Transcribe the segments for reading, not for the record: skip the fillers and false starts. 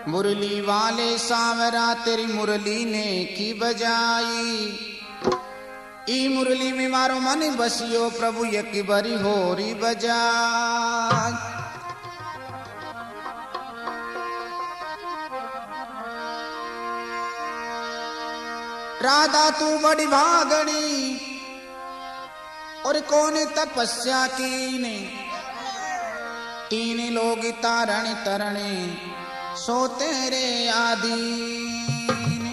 मुरली वाले सांवरा तेरी मुरली ने की बजाई। ई मुरली में मारो मन बसियो प्रभु एक बरी होरी बजाई। राधा तू बड़ी भागणी और कौन तपस्या कीने। तीन लोग तारण तरणे सो तेरे आदीन।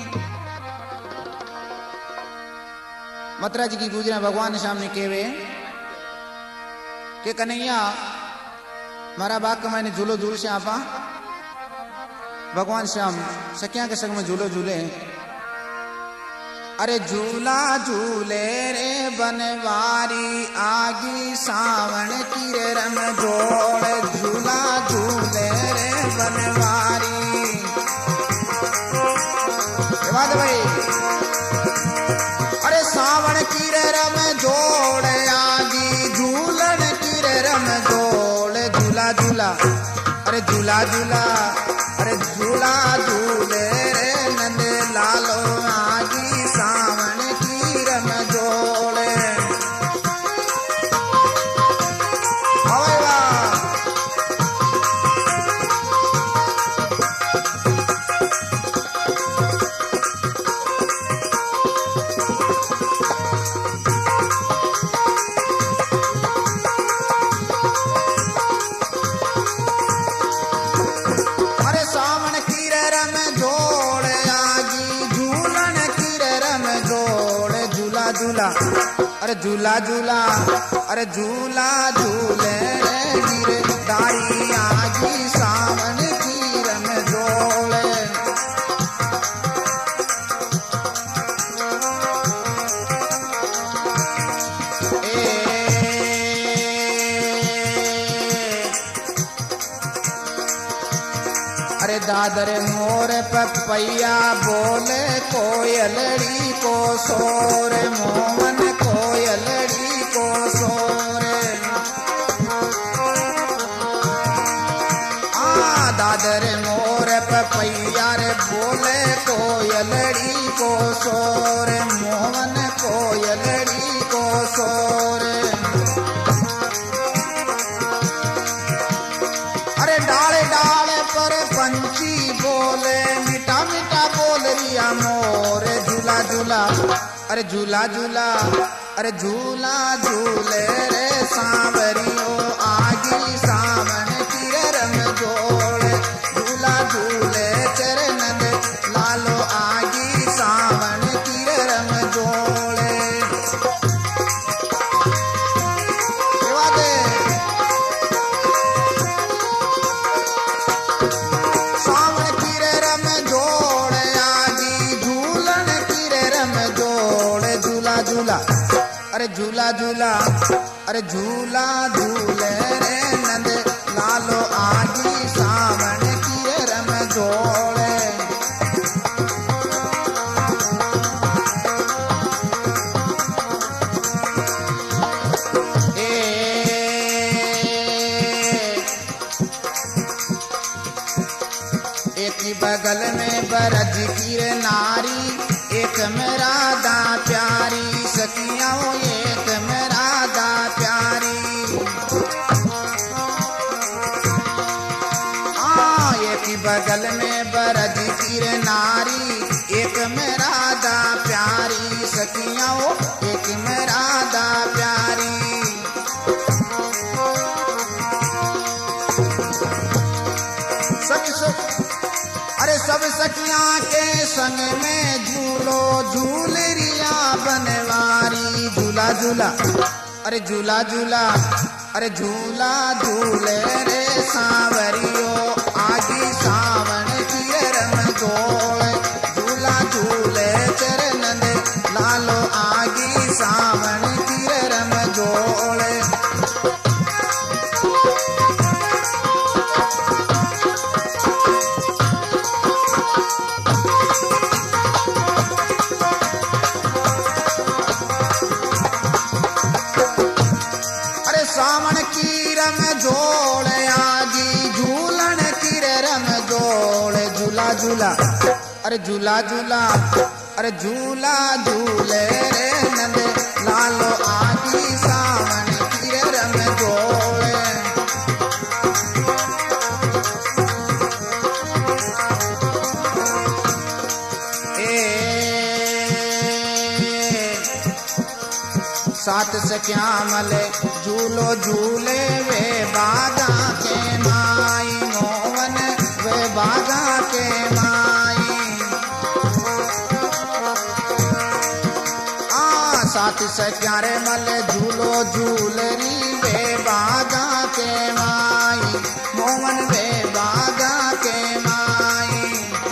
मथुरा जी की गुजरा भगवान सामने केवे के कन्हैया मारा बाग मैंने झूलो झूल से आपा। भगवान श्याम सखिया के संग में झूलो झूले। अरे झूला झूले रे बनवारी आगी सावन की रे रम जोड़। झूला झूले रे बनवारी बात भाई। अरे सावन की रे रम जोड़ आगी झूलन की रे रम जोड़। झूला झूला अरे झूला झूला अरे झूला झूले रे नंद लालो आगी सावन की रम जोड़े। अरे सावन की रम जोड़े आगी झूलन की रम जोड़े। झूला झूला अरे झूला झूला अरे झूला झूले गिरे दाई आगी सावन की रम जोड़े। अरे दादर मोर पपैया बोले कोयलड़ी को सोर। मोहन कोयलड़ी को सोर। दादर मोर पपैया रे बोले कोयलड़ी को सोर। मोहन कोयलड़ी को सोर। अरे डाले डाले पर पंछी बोले मीठा मीठा बोल रिया मोर। झूला झूला अरे झूला झूला अरे झूला झूले रे सांवरियो आगी सावन की रम जोड़े। झूला झूले चरणन लालो आगी सावन की रम जोड़े। सावन की रम जोड़े आगी झूलन की रम जोड़े। झूला झूला अरे झूला झूला अरे झूला झूले रे नंद लालो आगी सावन की रम जोड़े। एक ही बगल में बरज की रे नारी एक मेरा दा प्यारी। सखियां एक मेरा दा प्यारी। एक ही बगल में बरज की रे नारी एक मेरा दा प्यारी। सखियां एक मेरा दा प्यारी। अरे सब सखियां के संग में झूलो झूल रिया बनवारी। झूला झूला अरे झूला झूला अरे झूला झूले रे सांवरियो आगी सावन की रम जोड़े। झूला झूले चरणन लालो आगी सावन की रम जोड़े। सावन की रम जोड़ आगी झूलन की रम जोड़। झूला अरे झूला झूला अरे झूला झूले रे नंद लालो आगी सावन की रम जोड़े। सात सख्या मले झूलो झूले वे बागा के माई मोहन वे बागा के माई। सात सख्या रे मले झूलो झूलरी वे बागा के माई मोहन वे बागा के माई।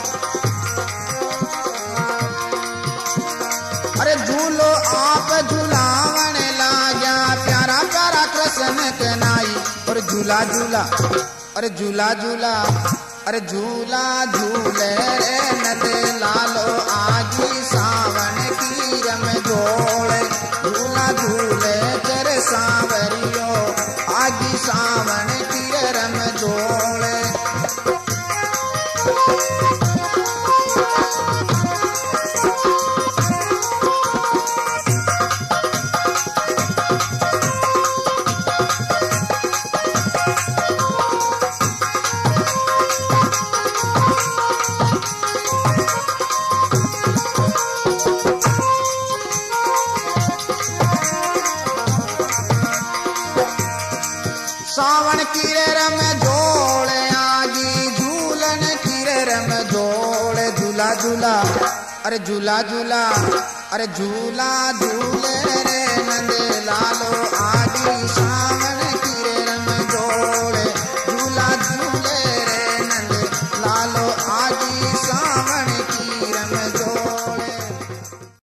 अरे झूलो आप झूलावन लाया प्यारा प्यारा कृष्ण के नाई। और झूला झूला अरे झूला झूला अरे झूला झूले रे नंद लालो आगी सावन की रम जोड़े। झूला झूले चर सावरियो आगी सावन की रम जोड़े। सावन की रम जोड़े आगी झूलन की रम जोड़े। झूला झूला अरे झूला झूला अरे झूला झूले रे